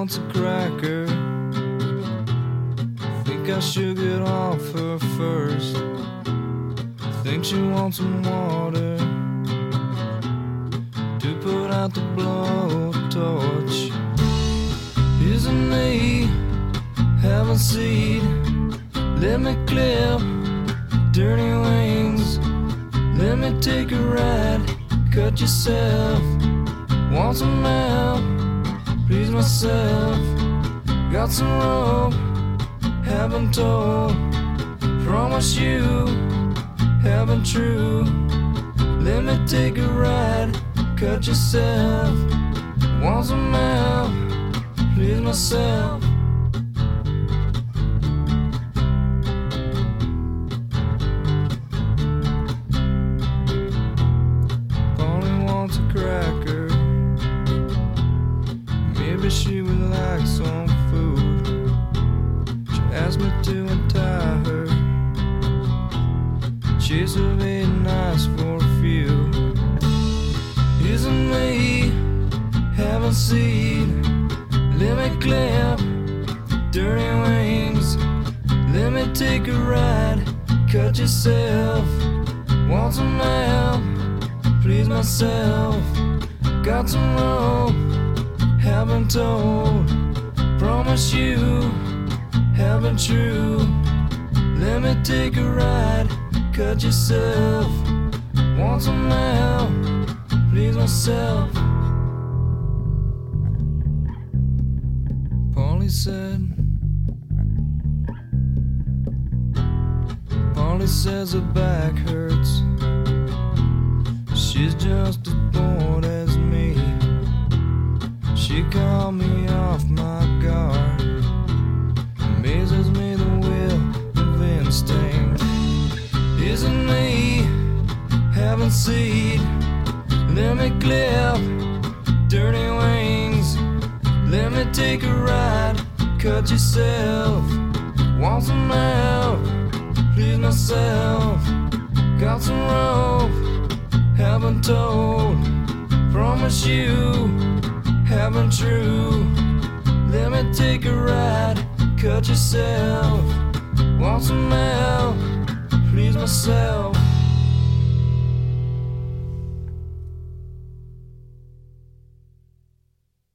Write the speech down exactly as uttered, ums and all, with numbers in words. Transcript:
wants a cracker. Think I should get off her first. Think she wants some water to put out the blowtorch. Isn't me have a seed? Let me clip dirty wings. Let me take a ride. Cut yourself. Want some help? Please myself. Got some rope. Haven't told. Promise you. Haven't true. Let me take a ride. Cut yourself. Want some help? Please myself. Cracker. Maybe she would like some food. She asked me to untie her. She's really nice for a few. Isn't me having seed? Let me clip dirty wings. Let me take a ride. Cut yourself. Want some help? Please myself. Got some rope. Haven't told. Promise you. Haven't true. Let me take a ride. Cut yourself. Want some help? Please myself. Polly said. Polly says her back hurts. She's just as bored as me. She called me off my guard. Amazes me the will of instinct. Isn't me having seed? Let me clip dirty wings. Let me take a ride. Cut yourself. Want some help? Please myself. Got some rope. Haven't told. Promise you. Haven't true. Let me take a ride. Cut yourself. Want some help? Please myself.